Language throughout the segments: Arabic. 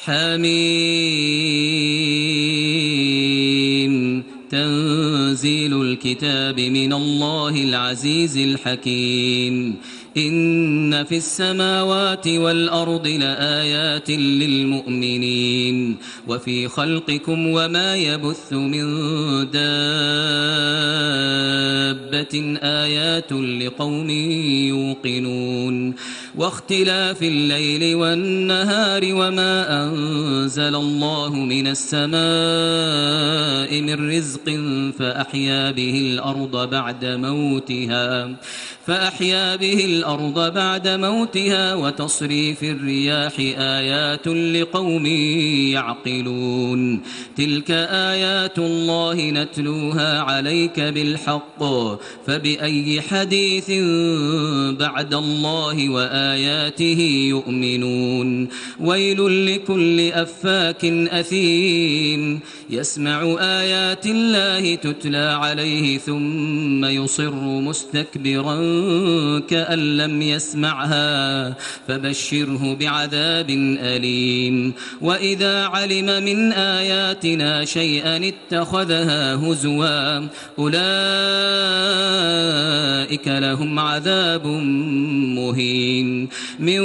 حميم تنزيل الكتاب من الله العزيز الحكيم إن في السماوات والأرض لآيات للمؤمنين وفي خلقكم وما يبث من دابة آيات لقوم يوقنون واختلاف الليل والنهار وما أنزل الله من السماء من رزق فأحيا به الأرض بعد موتها وتصريف الرياح آيات لقوم يعقلون تلك آيات الله نتلوها عليك بالحق فبأي حديث بعد الله وآياته يؤمنون ويل لكل أفاك أثيم يسمع آيات الله تتلى عليه ثم يصر مستكبرا كأن لم يسمعها فبشره بعذاب أليم وإذا علم من آياتنا شيئا اتخذها هزوا أولئك لهم عذاب مهين من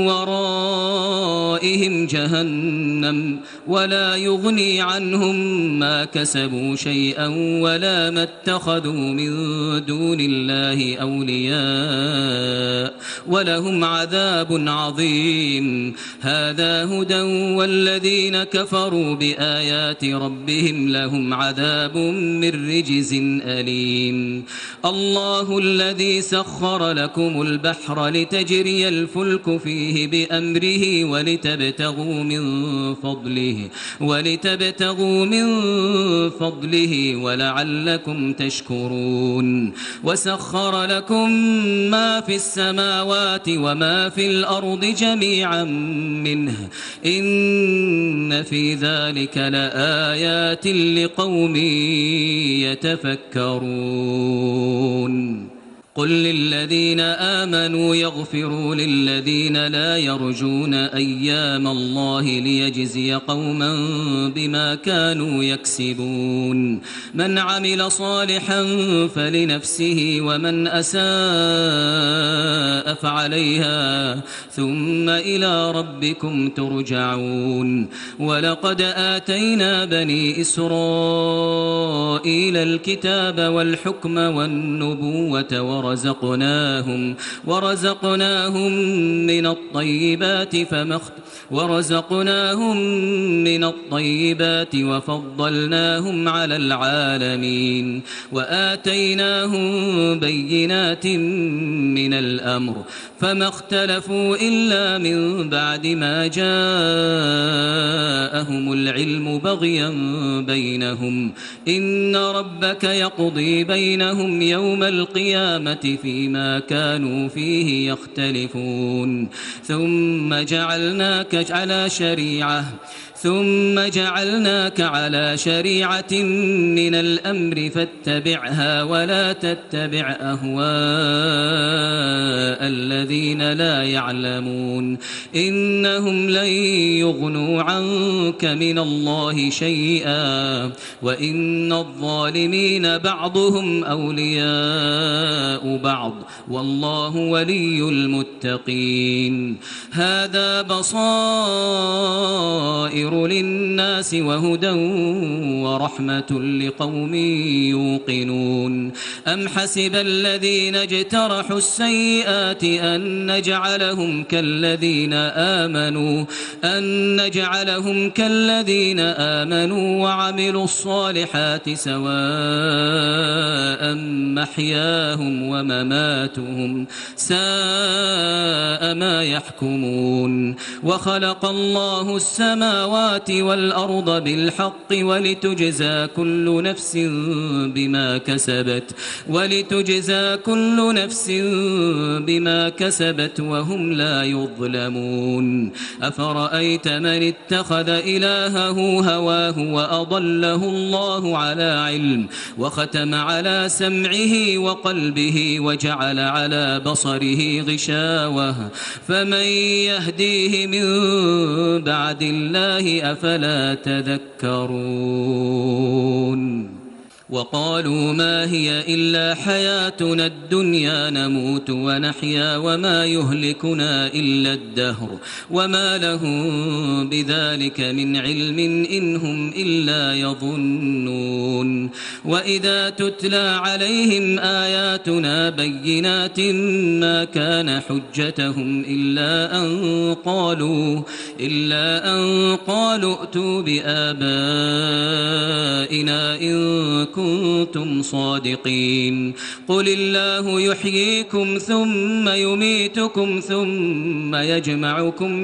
ورائهم جهنم ولا يغني عنهم ما كسبوا شيئا ولا ما اتخذوا من دون الله أولياء ولهم عذاب عظيم هذا هدى والذين كفروا بآيات ربهم لهم عذاب من رجز أليم الله الذي سخر لكم البحر لتجري الفلك فيه بأمره ولتبتغوا من فضله ولعلكم تشكرون وسخر لكم ما في السماوات وما في الأرض جميعا منه إن في ذلك لآيات لقوم يتفكرون قل للذين آمنوا يغفروا للذين لا يرجون أيام الله ليجزي قوما بما كانوا يكسبون من عمل صالحا فلنفسه ومن أساء فعليها ثم إلى ربكم ترجعون ولقد آتينا بني إسرائيل الكتاب والحكم والنبوة ورزقناهم من الطيبات وفضلناهم على العالمين وآتيناهم بينات من الأمر فما اختلفوا إلا من بعد ما جاءهم العلم بغيا بينهم إن ربك يقضي بينهم يوم القيامة فيما كانوا فيه يختلفون ثم جعلناك على شريعة من الأمر فاتبعها ولا تتبع أهواء الذين لا يعلمون إنهم لن يغنوا عنك من الله شيئا وإن الظالمين بعضهم أولياء بعض والله ولي المتقين هذا بصائر للناس وهدى ورحمة لقوم يوقنون أم حسب الذين اجترحوا السيئات أن نجعلهم كالذين آمنوا وعملوا الصالحات سواء محياهم ومماتهم ساء ما يحكمون وخلق الله السماوات والأرض بالحق ولتجزى كل نفس بما كسبت وهم لا يظلمون أفرأيت من اتخذ إلهه هواه وأضله الله على علم وختم على سمعه وقلبه وجعل على بصره غشاوة فمن يهديه من بعد الله الله أفلا تذكرون وقالوا ما هي إلا حياتنا الدنيا نموت ونحيا وما يهلكنا إلا الدهر وما لهم بذلك من علم إن هم إلا يظنون وإذا تتلى عليهم آياتنا بينات ما كان حجتهم إلا أن قالوا ائتوا بآبائنا إن كنتم صادقين قل الله يحييكم ثم يميتكم ثم يجمعكم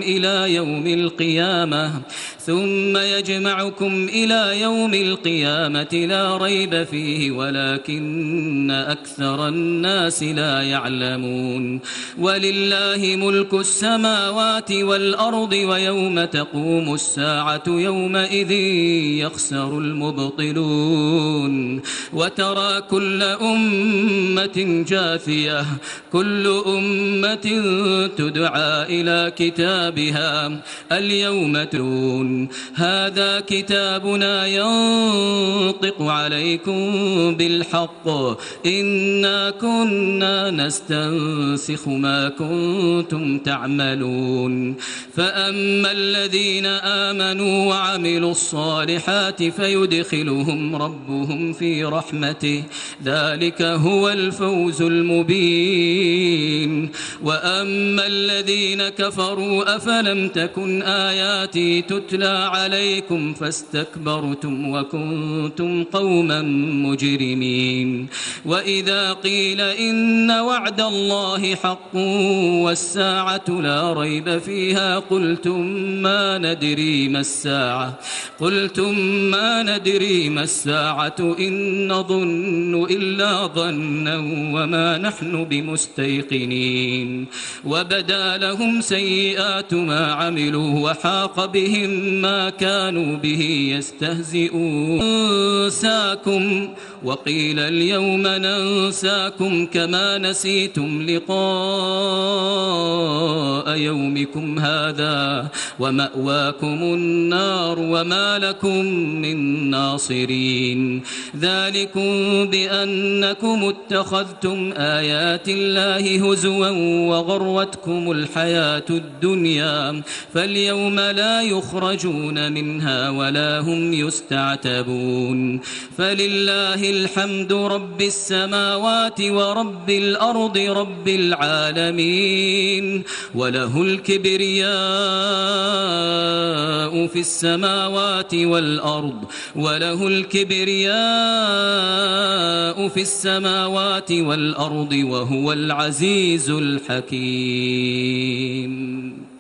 إلى يوم القيامة لا ريب فيه ولكن أكثر الناس لا يعلمون ولله ملك السماوات والأرض ويوم تقوم الساعة يومئذ يخسر المبطلون وترى كل أمة جاثية كل أمة تدعى إلى كتابها اليوم تلون هذا كتابنا ينطق عليكم بالحق إنا كنا نستنسخ ما كنتم تعملون فأما الذين آمنوا وعملوا الصالحات فيدخلهم ربهم في رحمته ذلك هو الفوز المبين وأما الذين كفروا أفلم تكن آياتي تتلى عليكم فاستكبرتم وكنتم قوما مجرمين وإذا قيل إن وعد الله حق والساعة لا ريب فيها قلتم ما ندري ما الساعة إن نظن إلا ظنا وما نحن بمستيقنين وبدا لهم سيئات ما عملوا وحاق بهم ما كانوا به يستهزئون وقيل اليوم ننساكم كما نسيتم لقاء يومكم هذا ومأواكم النار وما لكم من ناصرين ذلكم بأنكم اتخذتم آيات الله هزوا وغرتكم الحياة الدنيا فاليوم لا يخرجون منها ولا هم يستعتبون فلله الحمد رب السماوات ورب الأرض رب العالمين وله الكبرياء في السماوات والأرض وهو العزيز الحكيم